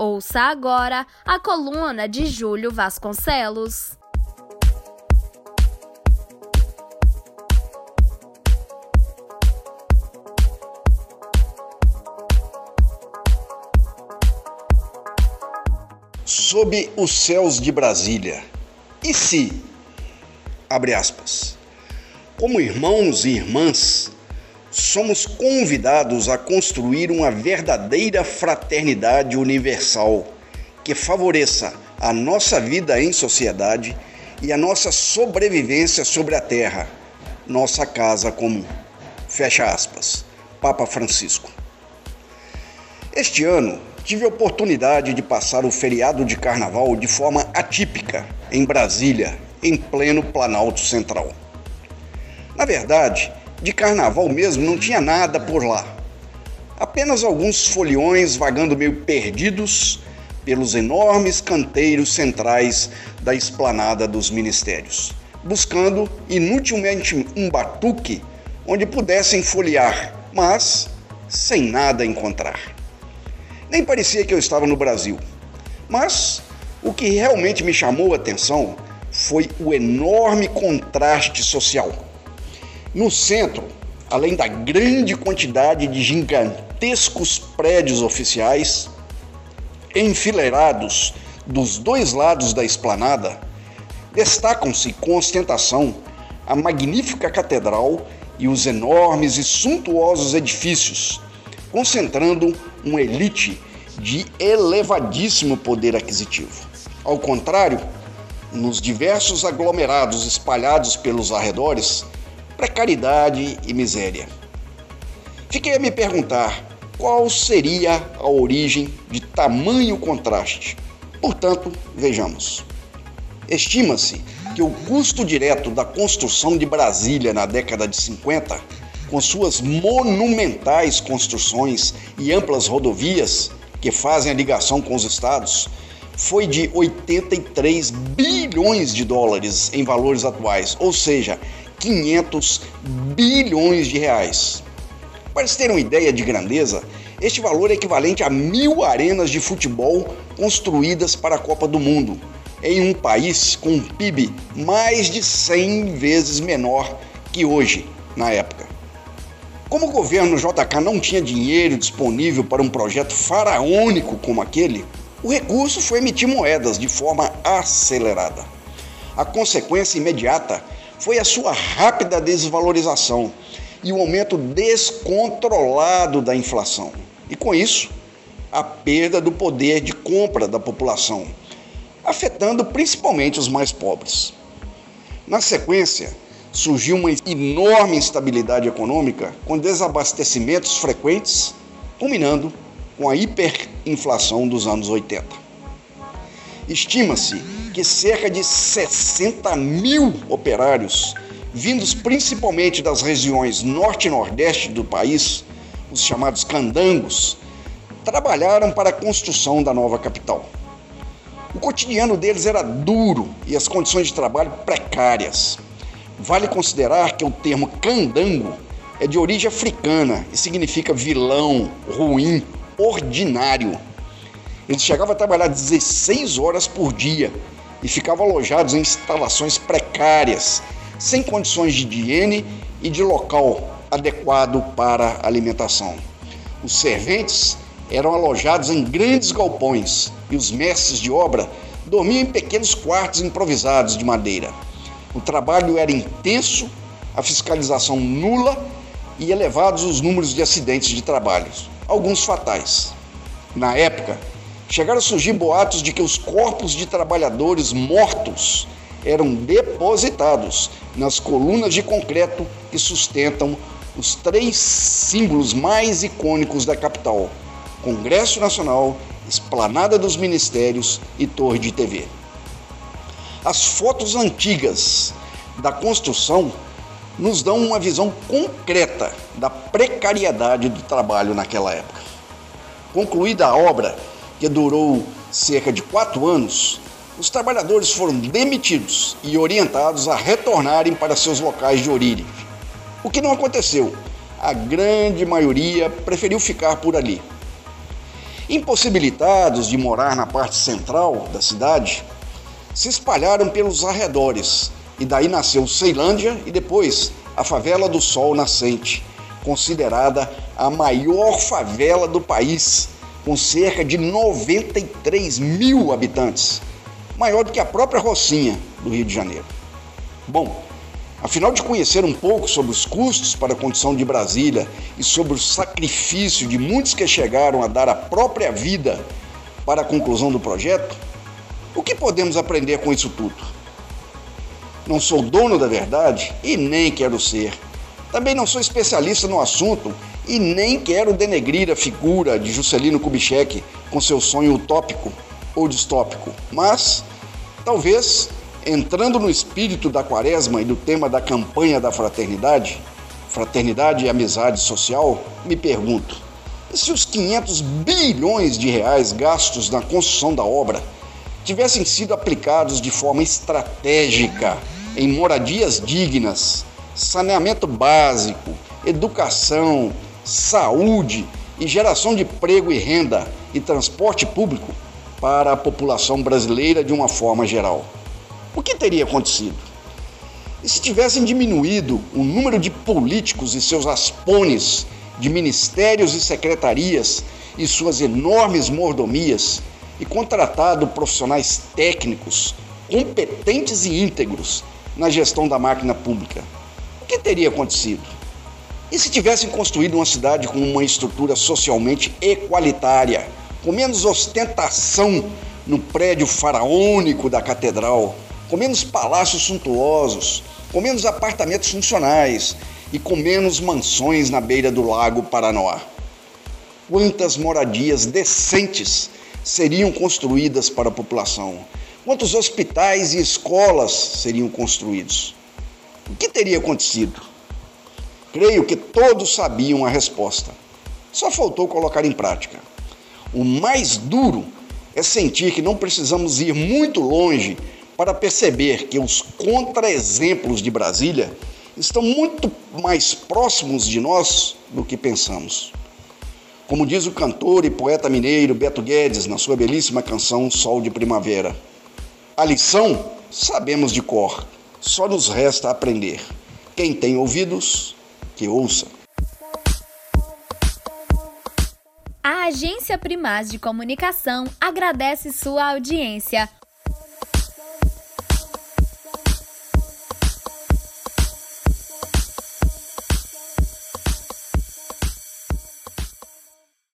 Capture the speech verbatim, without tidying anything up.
Ouça agora a coluna de Júlio Vasconcelos. Sob os céus de Brasília. E se, abre aspas, como irmãos e irmãs, somos convidados a construir uma verdadeira fraternidade universal que favoreça a nossa vida em sociedade e a nossa sobrevivência sobre a terra, nossa casa comum. Fecha aspas. Papa Francisco. Este ano, tive a oportunidade de passar o feriado de carnaval de forma atípica em Brasília, em pleno Planalto Central. Na verdade, de carnaval mesmo não tinha nada por lá. Apenas alguns foliões vagando meio perdidos pelos enormes canteiros centrais da esplanada dos ministérios, buscando inutilmente um batuque onde pudessem folhear, mas sem nada encontrar. Nem parecia que eu estava no Brasil. Mas o que realmente me chamou a atenção foi o enorme contraste social. No centro, além da grande quantidade de gigantescos prédios oficiais, enfileirados dos dois lados da esplanada, destacam-se com ostentação a magnífica catedral e os enormes e suntuosos edifícios, concentrando uma elite de elevadíssimo poder aquisitivo. Ao contrário, nos diversos aglomerados espalhados pelos arredores, precariedade e miséria. Fiquei a me perguntar qual seria a origem de tamanho contraste. Portanto, vejamos. Estima-se que o custo direto da construção de Brasília na década de cinquenta, com suas monumentais construções e amplas rodovias que fazem a ligação com os estados, foi de oitenta e três bilhões de dólares em valores atuais, ou seja, quinhentos bilhões de reais. Para se ter uma ideia de grandeza, este valor é equivalente a mil arenas de futebol construídas para a Copa do Mundo, em um país com um P I B mais de cem vezes menor que hoje, na época. Como o governo J K não tinha dinheiro disponível para um projeto faraônico como aquele, o recurso foi emitir moedas de forma acelerada. A consequência imediata foi a sua rápida desvalorização e o aumento descontrolado da inflação. E com isso, a perda do poder de compra da população, afetando principalmente os mais pobres. Na sequência, surgiu uma enorme instabilidade econômica com desabastecimentos frequentes, culminando com a hiperinflação dos anos oitenta. Estima-se que cerca de sessenta mil operários, vindos principalmente das regiões norte e nordeste do país, os chamados candangos, trabalharam para a construção da nova capital. O cotidiano deles era duro e as condições de trabalho precárias. Vale considerar que o termo candango é de origem africana e significa vilão, ruim, ordinário. Eles chegavam a trabalhar dezesseis horas por dia e ficavam alojados em instalações precárias, sem condições de higiene e de local adequado para alimentação. Os serventes eram alojados em grandes galpões e os mestres de obra dormiam em pequenos quartos improvisados de madeira. O trabalho era intenso, a fiscalização nula e elevados os números de acidentes de trabalho, alguns fatais. Na época, chegaram a surgir boatos de que os corpos de trabalhadores mortos eram depositados nas colunas de concreto que sustentam os três símbolos mais icônicos da capital: Congresso Nacional, Esplanada dos Ministérios e Torre de T V. As fotos antigas da construção nos dão uma visão concreta da precariedade do trabalho naquela época. Concluída a obra, que durou cerca de quatro anos, os trabalhadores foram demitidos e orientados a retornarem para seus locais de origem. O que não aconteceu, a grande maioria preferiu ficar por ali. Impossibilitados de morar na parte central da cidade, se espalharam pelos arredores e daí nasceu Ceilândia e depois a Favela do Sol Nascente, considerada a maior favela do país, com cerca de noventa e três mil habitantes, maior do que a própria Rocinha do Rio de Janeiro. Bom, afinal de conhecer um pouco sobre os custos para a condição de Brasília e sobre o sacrifício de muitos que chegaram a dar a própria vida para a conclusão do projeto, o que podemos aprender com isso tudo? Não sou dono da verdade e nem quero ser. Também não sou especialista no assunto e nem quero denegrir a figura de Juscelino Kubitschek com seu sonho utópico ou distópico. Mas, talvez, entrando no espírito da quaresma e do tema da campanha da fraternidade, fraternidade e amizade social, me pergunto, e se os quinhentos bilhões de reais gastos na construção da obra tivessem sido aplicados de forma estratégica em moradias dignas, saneamento básico, educação, saúde e geração de emprego e renda e transporte público para a população brasileira de uma forma geral? O que teria acontecido? E se tivessem diminuído o número de políticos e seus aspones, de ministérios e secretarias e suas enormes mordomias, e contratado profissionais técnicos, competentes e íntegros na gestão da máquina pública, o que teria acontecido? E se tivessem construído uma cidade com uma estrutura socialmente equalitária, com menos ostentação no prédio faraônico da catedral, com menos palácios suntuosos, com menos apartamentos funcionais e com menos mansões na beira do Lago Paranoá? Quantas moradias decentes seriam construídas para a população? Quantos hospitais e escolas seriam construídos? O que teria acontecido? Creio que todos sabiam a resposta. Só faltou colocar em prática. O mais duro é sentir que não precisamos ir muito longe para perceber que os contra-exemplos de Brasília estão muito mais próximos de nós do que pensamos. Como diz o cantor e poeta mineiro Beto Guedes na sua belíssima canção Sol de Primavera, a lição sabemos de cor, só nos resta aprender. Quem tem ouvidos, que ouça. A Agência Primaz de Comunicação agradece sua audiência.